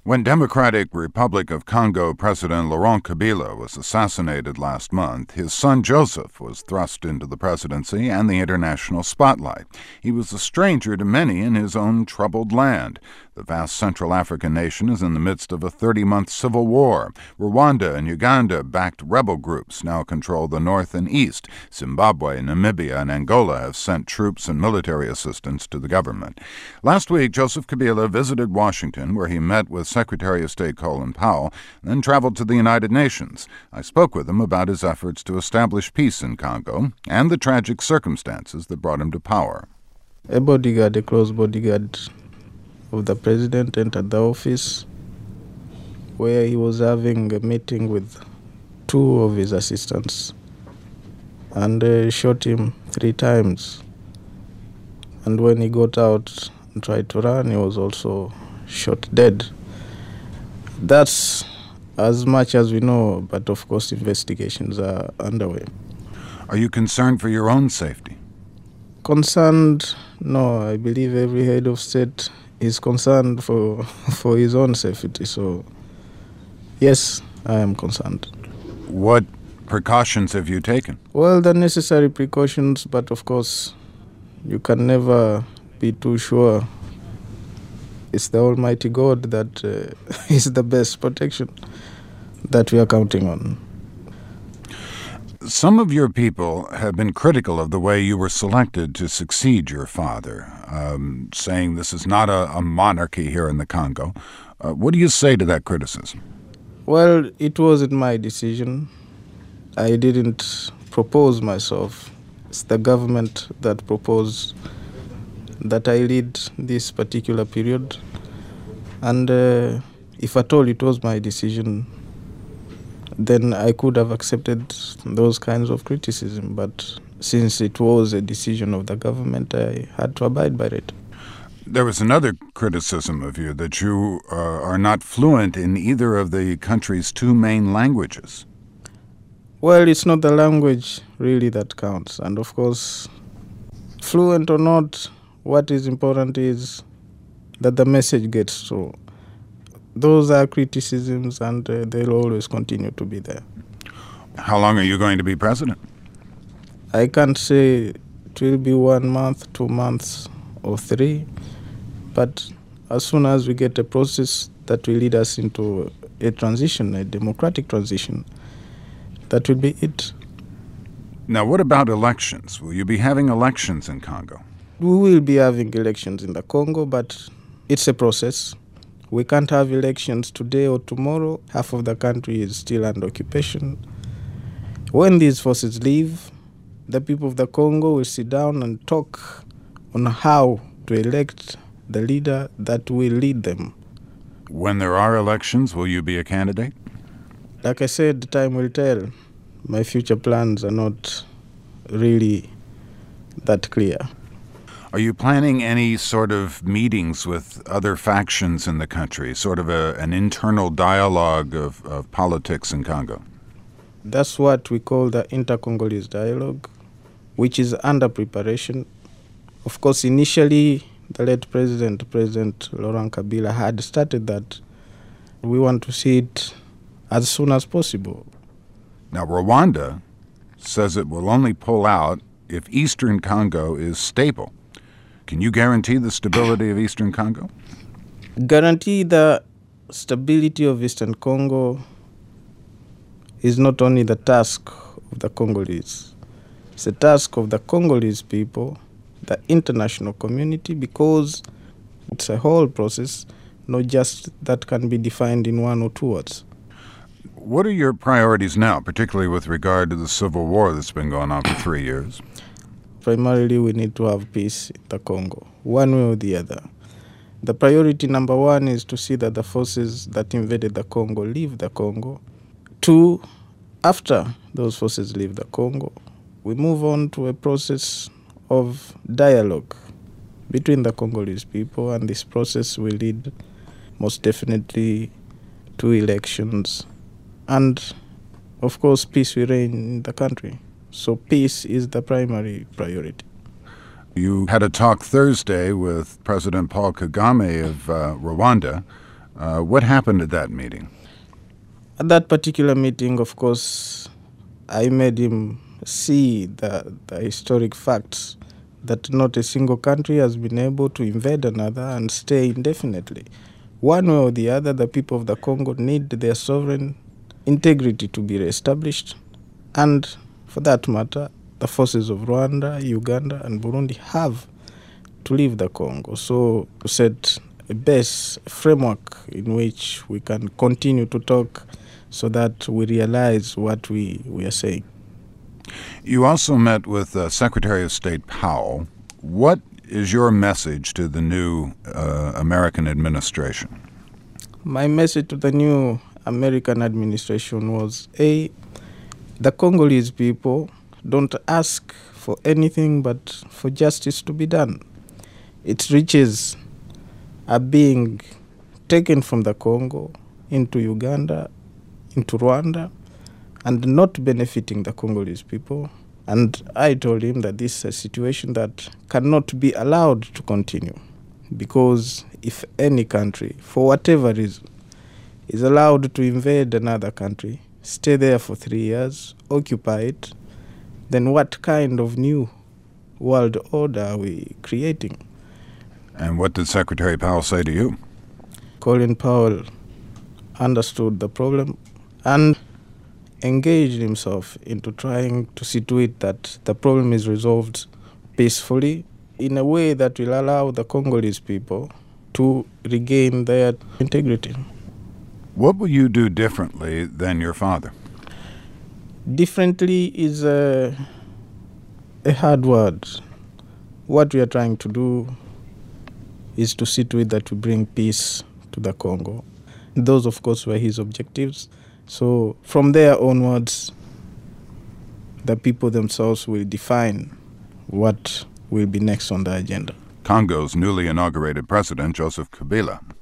When Democratic Republic of Congo President Laurent Kabila was assassinated last month, his son Joseph was thrust into the presidency and the international spotlight. He was a stranger to many in his own troubled land. The vast Central African nation is in the midst of a 30-month civil war. Rwanda and Uganda-backed rebel groups now control the north and east. Zimbabwe, Namibia, and Angola have sent troops and military assistance to the government. Last week, Joseph Kabila visited Washington, where he met with Secretary of State Colin Powell, then traveled to the United Nations. I spoke with him about his efforts to establish peace in Congo and the tragic circumstances that brought him to power. A bodyguard, a close bodyguard of the president, entered the office where he was having a meeting with two of his assistants and shot him 3 times. And when he got out and tried to run, he was also shot dead. That's as much as we know, but of course investigations are underway. Are you concerned for your own safety? Concerned? No, I believe every head of state is concerned for his own safety. So, yes, I am concerned. What precautions have you taken? Well, the necessary precautions, but of course, you can never be too sure. It's the Almighty God that is the best protection that we are counting on. Some of your people have been critical of the way you were selected to succeed your father, saying this is not a monarchy here in the Congo. What do you say to that criticism? Well, it wasn't my decision. I didn't propose myself. It's the government that proposed that I lead this particular period. And if at all it was my decision, then I could have accepted those kinds of criticism. But since it was a decision of the government, I had to abide by it. There was another criticism of you, that you are not fluent in either of the country's 2 main languages. Well, it's not the language really that counts. And of course, fluent or not, what is important is that the message gets through. Those are criticisms, and they'll always continue to be there. How long are you going to be president? I can't say it will be 1 month, 2 months, or 3. But as soon as we get a process that will lead us into a transition, a democratic transition, that will be it. Now, what about elections? Will you be having elections in Congo? We will be having elections in the Congo, but it's a process. We can't have elections today or tomorrow. Half of the country is still under occupation. When these forces leave, the people of the Congo will sit down and talk on how to elect the leader that will lead them. When there are elections, will you be a candidate? Like I said, time will tell. My future plans are not really that clear. Are you planning any sort of meetings with other factions in the country, sort of an internal dialogue of politics in Congo? That's what we call the inter-Congolese dialogue, which is under preparation. Of course, initially, the late President Laurent Kabila, had started that. We want to see it as soon as possible. Now, Rwanda says it will only pull out if Eastern Congo is stable. Can you guarantee the stability of Eastern Congo? Guarantee the stability of Eastern Congo is not only the task of the Congolese. It's a task of the Congolese people, the international community, because it's a whole process, not just that can be defined in 1 or 2 words. What are your priorities now, particularly with regard to the civil war that's been going on for 3 years? Primarily, we need to have peace in the Congo, one way or the other. The priority number 1 is to see that the forces that invaded the Congo leave the Congo. 2, after those forces leave the Congo, we move on to a process of dialogue between the Congolese people, and this process will lead most definitely to elections. And, of course, peace will reign in the country. So peace is the primary priority. You had a talk Thursday with President Paul Kagame of Rwanda. What happened at that meeting? At that particular meeting, of course, I made him see the historic facts that not a single country has been able to invade another and stay indefinitely. One way or the other, the people of the Congo need their sovereign integrity to be reestablished. And for that matter, the forces of Rwanda, Uganda, and Burundi have to leave the Congo. So to set a base framework in which we can continue to talk so that we realize what we are saying. You also met with Secretary of State Powell. What is your message to the new American administration? My message to the new American administration was, A, the Congolese people don't ask for anything but for justice to be done. Its riches are being taken from the Congo into Uganda, into Rwanda, and not benefiting the Congolese people. And I told him that this is a situation that cannot be allowed to continue, because if any country, for whatever reason, is allowed to invade another country, stay there for 3 years, occupy it, then what kind of new world order are we creating? And what did Secretary Powell say to you? Colin Powell understood the problem and engaged himself into trying to see to it that the problem is resolved peacefully in a way that will allow the Congolese people to regain their integrity. What will you do differently than your father? Differently is a hard word. What we are trying to do is to see to it that we bring peace to the Congo. Those, of course, were his objectives. So from there onwards, the people themselves will define what will be next on the agenda. Congo's newly inaugurated president, Joseph Kabila.